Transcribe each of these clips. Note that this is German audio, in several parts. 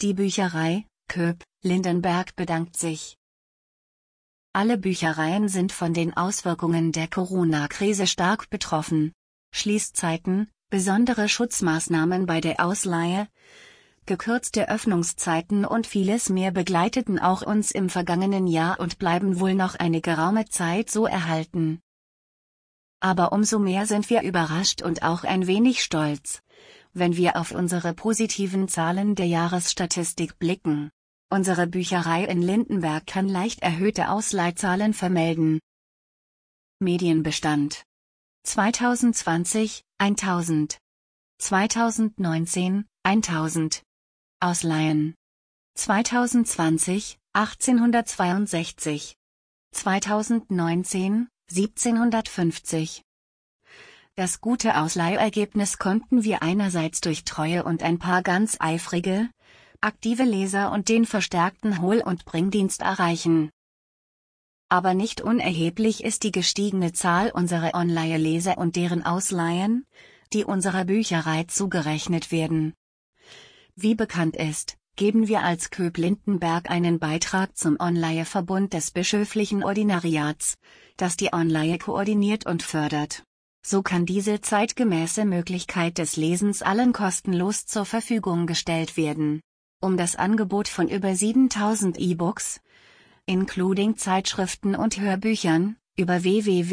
Die Bücherei, Köb, Lindenberg bedankt sich. Alle Büchereien sind von den Auswirkungen der Corona-Krise stark betroffen. Schließzeiten, besondere Schutzmaßnahmen bei der Ausleihe, gekürzte Öffnungszeiten und vieles mehr begleiteten auch uns im vergangenen Jahr und bleiben wohl noch eine geraume Zeit so erhalten. Aber umso mehr sind wir überrascht und auch ein wenig stolz, wenn wir auf unsere positiven Zahlen der Jahresstatistik blicken. Unsere Bücherei in Lindenberg kann leicht erhöhte Ausleihzahlen vermelden. Medienbestand: 2020, 1000. 2019, 1000. Ausleihen: 2020, 1862. 2019, 1750. Das gute Ausleihergebnis konnten wir einerseits durch treue und ein paar ganz eifrige, aktive Leser und den verstärkten Hol- und Bringdienst erreichen. Aber nicht unerheblich ist die gestiegene Zahl unserer Online-Leser und deren Ausleihen, die unserer Bücherei zugerechnet werden. Wie bekannt ist, geben wir als Köb Lindenberg einen Beitrag zum Online-Verbund des bischöflichen Ordinariats, das die Online koordiniert und fördert. So kann diese zeitgemäße Möglichkeit des Lesens allen kostenlos zur Verfügung gestellt werden. Um das Angebot von über 7000 E-Books, including Zeitschriften und Hörbüchern, über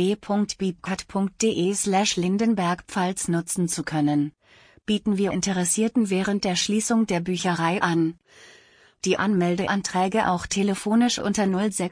www.bibcat.de/Lindenberg-Pfalz nutzen zu können, bieten wir Interessierten während der Schließung der Bücherei an, die Anmeldeanträge auch telefonisch unter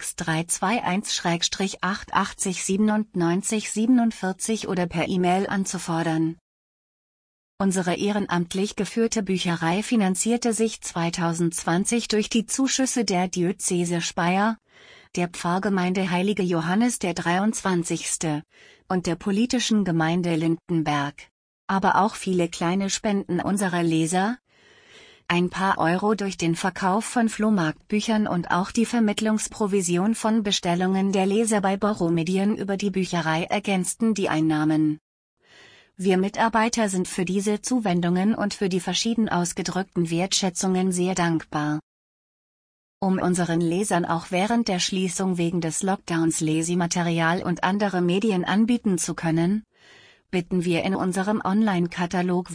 06321-889747 oder per E-Mail anzufordern. Unsere ehrenamtlich geführte Bücherei finanzierte sich 2020 durch die Zuschüsse der Diözese Speyer, der Pfarrgemeinde Heilige Johannes der 23. und der politischen Gemeinde Lindenberg. Aber auch viele kleine Spenden unserer Leser, ein paar Euro durch den Verkauf von Flohmarktbüchern und auch die Vermittlungsprovision von Bestellungen der Leser bei Borromedien über die Bücherei ergänzten die Einnahmen. Wir Mitarbeiter sind für diese Zuwendungen und für die verschieden ausgedrückten Wertschätzungen sehr dankbar. Um unseren Lesern auch während der Schließung wegen des Lockdowns Lesematerial und andere Medien anbieten zu können, bitten wir in unserem Online-Katalog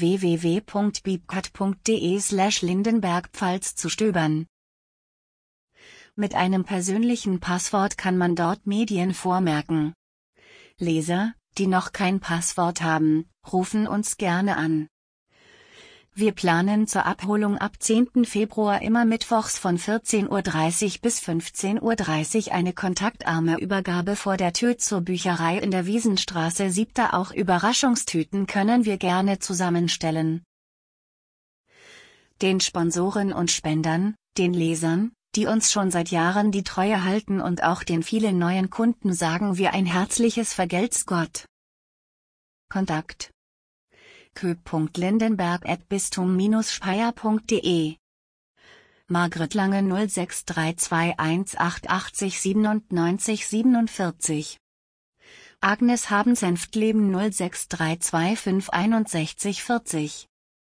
www.bibcat.de/Lindenberg-Pfalz zu stöbern. Mit einem persönlichen Passwort kann man dort Medien vormerken. Leser, die noch kein Passwort haben, rufen uns gerne an. Wir planen zur Abholung ab 10. Februar immer mittwochs von 14:30 Uhr bis 15:30 Uhr eine kontaktarme Übergabe vor der Tür zur Bücherei in der Wiesenstraße 7. Auch Überraschungstüten können wir gerne zusammenstellen. Den Sponsoren und Spendern, den Lesern, die uns schon seit Jahren die Treue halten und auch den vielen neuen Kunden sagen wir ein herzliches Vergelt's Gott. Kontakt: köb.lindenberg@bistum-speyer.de. Margret Lange 06321889747. Agnes Habensenftleben 063256140.